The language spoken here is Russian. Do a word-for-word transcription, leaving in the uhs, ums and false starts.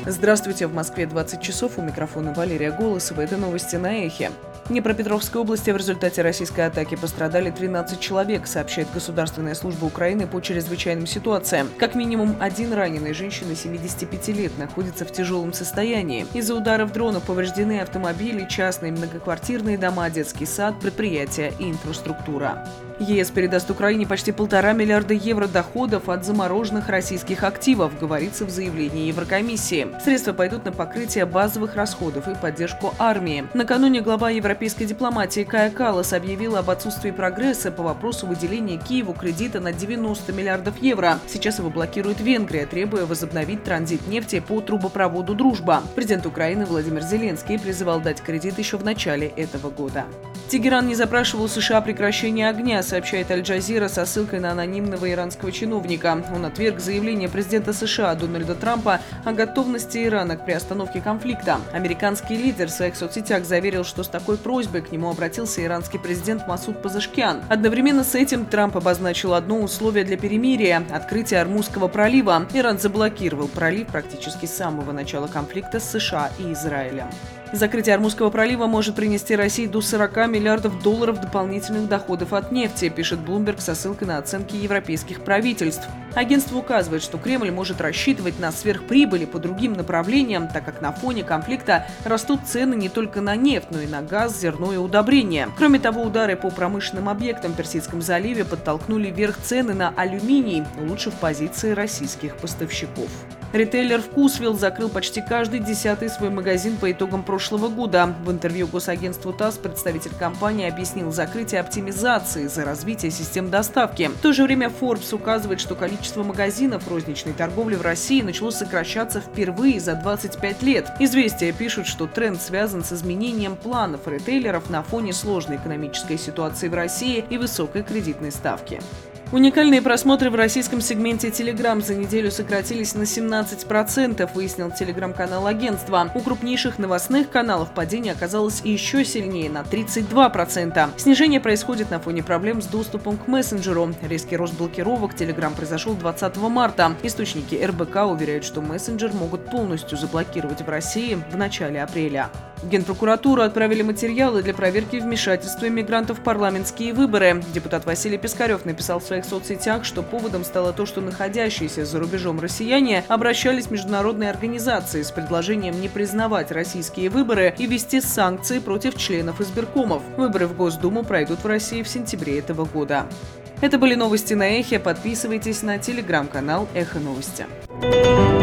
Здравствуйте, в Москве двадцать часов, у микрофона Валерия Голосова. Это новости на Эхе. В Днепропетровской области в результате российской атаки пострадали тринадцать человек, сообщает Государственная служба Украины по чрезвычайным ситуациям. Как минимум один раненый, женщина семидесяти пяти лет, находится в тяжелом состоянии. Из-за ударов дронов повреждены автомобили, частные многоквартирные дома, детский сад, предприятия и инфраструктура. ЕС передаст Украине почти полтора миллиарда евро доходов от замороженных российских активов, говорится в заявлении Еврокомиссии. Средства пойдут на покрытие базовых расходов и поддержку армии. Накануне глава европейской дипломатии Кая Каллас объявила об отсутствии прогресса по вопросу выделения Киеву кредита на девяносто миллиардов евро. Сейчас его блокирует Венгрия, требуя возобновить транзит нефти по трубопроводу «Дружба». Президент Украины Владимир Зеленский призывал дать кредит еще в начале этого года. Тегеран не запрашивал США прекращение огня, сообщает Аль-Джазира со ссылкой на анонимного иранского чиновника. Он отверг заявление президента США Дональда Трампа о готовности Ирана к приостановке конфликта. Американский лидер в своих соцсетях заверил, что с такой просьбой к нему обратился иранский президент Масуд Пазешкиан. Одновременно с этим Трамп обозначил одно условие для перемирия – открытие Ормузского пролива. Иран заблокировал пролив практически с самого начала конфликта с США и Израилем. Закрытие Ормузского пролива может принести России до сорока миллиардов долларов дополнительных доходов от нефти, пишет Bloomberg со ссылкой на оценки европейских правительств. Агентство указывает, что Кремль может рассчитывать на сверхприбыли по другим направлениям, так как на фоне конфликта растут цены не только на нефть, но и на газ, зерно и удобрения. Кроме того, удары по промышленным объектам в Персидском заливе подтолкнули вверх цены на алюминий, улучшив позиции российских поставщиков. Ритейлер «Вкусвилл» закрыл почти каждый десятый свой магазин по итогам прошлого года. В интервью госагентству ТАСС представитель компании объяснил закрытие оптимизации за развитие систем доставки. В то же время Forbes указывает, что количество магазинов розничной торговли в России начало сокращаться впервые за двадцать пять лет. «Известия» пишут, что тренд связан с изменением планов ритейлеров на фоне сложной экономической ситуации в России и высокой кредитной ставки. Уникальные просмотры в российском сегменте Telegram за неделю сократились на семнадцать процентов, выяснил телеграм-канал агентства. У крупнейших новостных каналов падение оказалось еще сильнее, на тридцать два процента. Снижение происходит на фоне проблем с доступом к мессенджеру. Резкий рост блокировок Telegram произошел двадцатого марта. Источники эр бэ ка уверяют, что мессенджер могут полностью заблокировать в России в начале апреля. В Генпрокуратуру отправили материалы для проверки вмешательства иммигрантов в парламентские выборы. Депутат Василий Пискарев написал в своих соцсетях, что поводом стало то, что находящиеся за рубежом россияне обращались в международные организации с предложением не признавать российские выборы и ввести санкции против членов избиркомов. Выборы в Госдуму пройдут в России в сентябре этого года. Это были новости на Эхе. Подписывайтесь на телеграм-канал Эхо Новости.